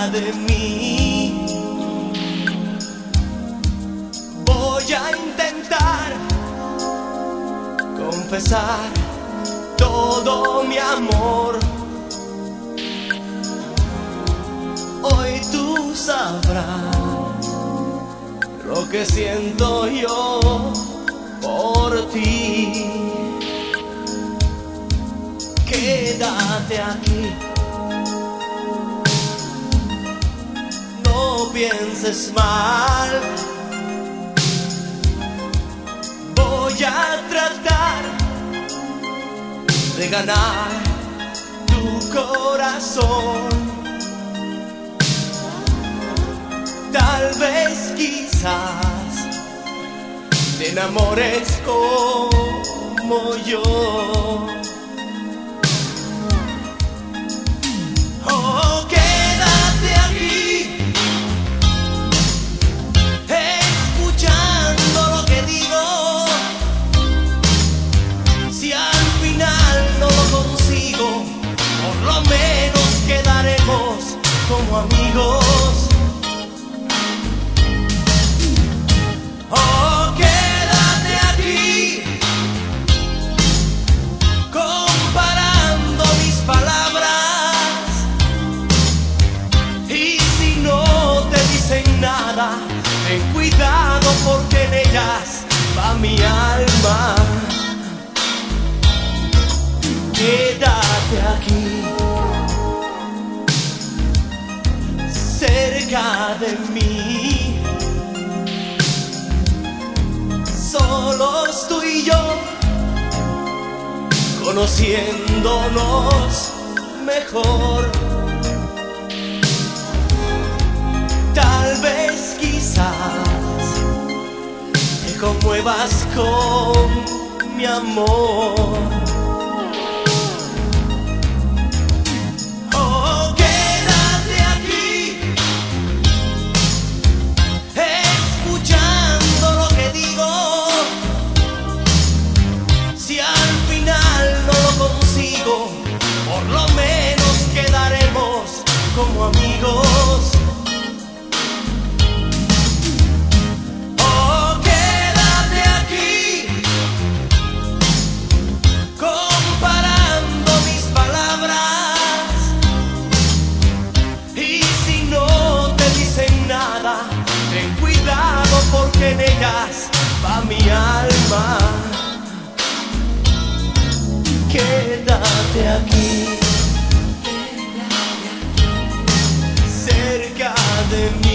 cerca de mí. Voy a intentar confesar todo mi amor. Hoy tú sabrás lo que siento yo por ti. Quédate aquí, no pienses mal. Voy a tratar de ganar tu corazón. Tal vez, quizás, te enamores como yo. Oh, quédate aquí, escuchando lo que digo. Si al final no lo consigo, por lo menos quedaremos como amigos. Oh, quédate aquí, comparando mis palabras. Y si no te dicen nada, ten cuidado porque en ellas va mi alma. Quédate aquí, cerca de mí. Solos tú y yo, conociéndonos mejor. Tal vez, quizás, te conmuevas con mi amor. Oh, quédate aquí, escuchando lo que digo. Si al final no lo consigo, por lo menos quedaremos como amigos. Oh, quédate aquí, comparando mis palabras. Y si no te dicen nada, ten cuidado porque en ellas va mi alma. Quédate aquí, cerca de mí.